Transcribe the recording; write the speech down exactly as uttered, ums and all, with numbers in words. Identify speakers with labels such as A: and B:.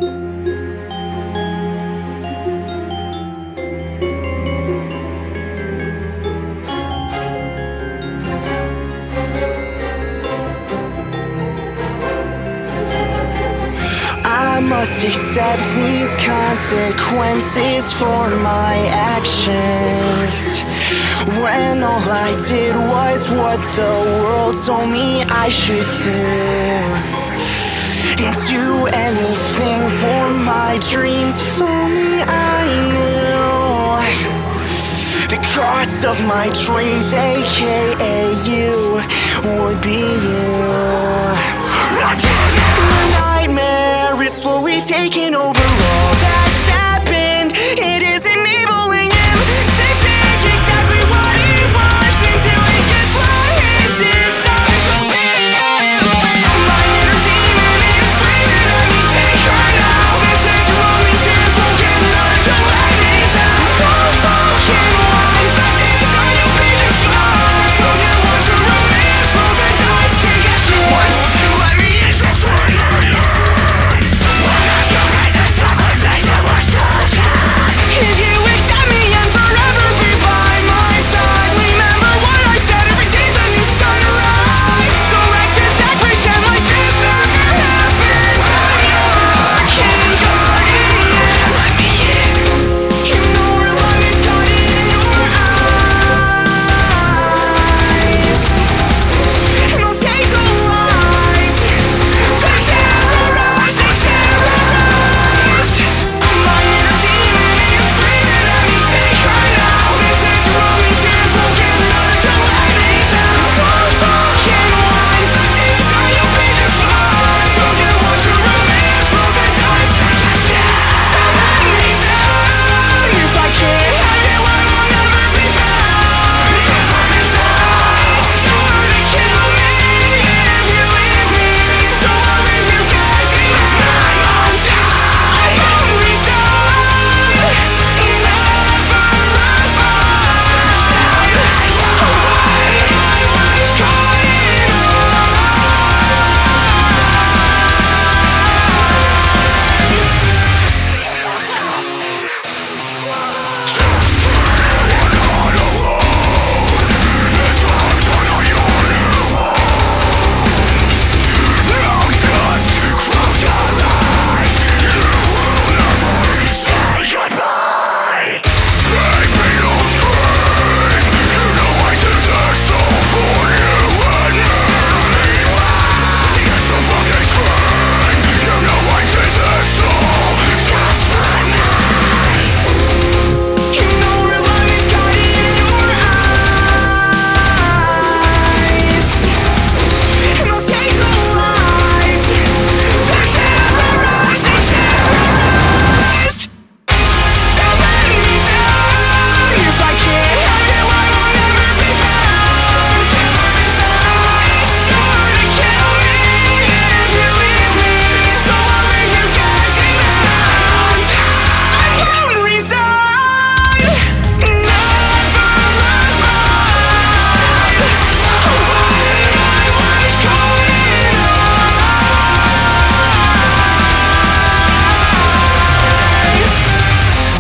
A: I must accept these consequences for my actions, when all I did was what the world told me I should do. Do anything for my dreams. If only I knew the cost of my dreams, aka you, would be you. The nightmare is slowly taking over.